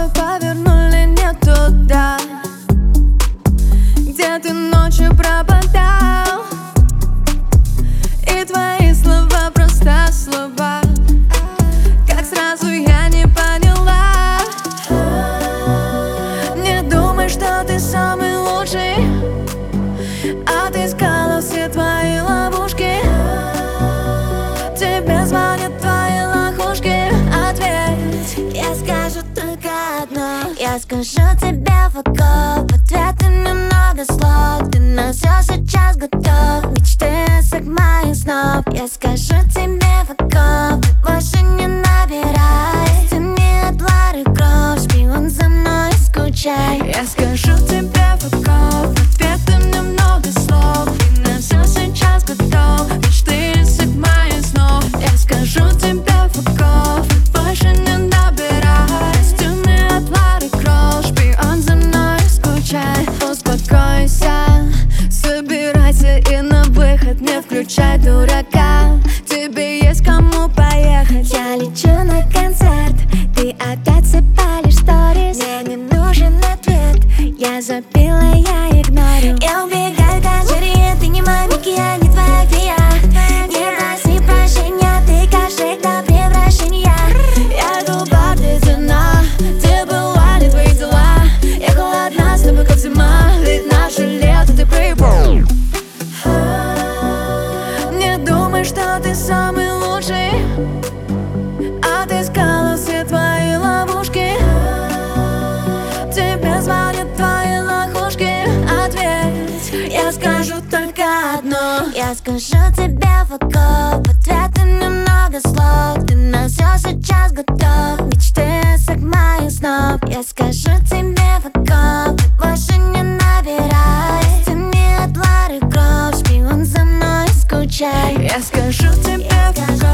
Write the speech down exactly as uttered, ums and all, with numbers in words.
повернули не туда, где ты ночью пропадал. И твои слова просто слова, как сразу я не поняла. Не думай, что ты самый лучший, отыскала все твои ловушки. Тебе звонят твои лохушки. Ответь, я скажу только одно. Я скажу тебе fuck off. В ответ немного слов. Ты на все сейчас готов. Мечты сок моих снов. Я скажу тебе fuck off. Ты больше не набирай. Ты мне от Лары Крофт. Шпион за мной, скучай. Я скажу тебе fuck off. В ответ немного слов. Ты на все сейчас готов. Мечты сок моих снов. Я скажу тебе fuck off. Ты больше не набирай. Ты мне от Лары Крофт. Шпион за мной, скучай. Успокойся, собирайся и на выход. Не включай дурака, тебе есть кому поехать. Я лечу на концерт, ты опять сыпалишь сторис. Мне не нужен ответ, я запила, я игнорю. Я убегаю, как Джерри, ты не моя Микки, я не твоя фея. Не проси прощения, ты кошек до превращения. Я губа, ты цена, ты была, не твои дела. Я голодна с тобой, как зима, ведь наше лето ты прибыл. Не думай, что ты самый лучший, отыскала все твои ловушки. Тебе звонят твои лохушки. Ответь, я скажу только одно. Я скажу тебе fuck off. В ответ немного слов. Ты на все сейчас готов. Мечты сок моих снов. Я скажу тебе fuck off. Ты больше не набирай. Ты мне от Лары Крофт. Шпион за мной, скучай. Я скажу тебе fuck off.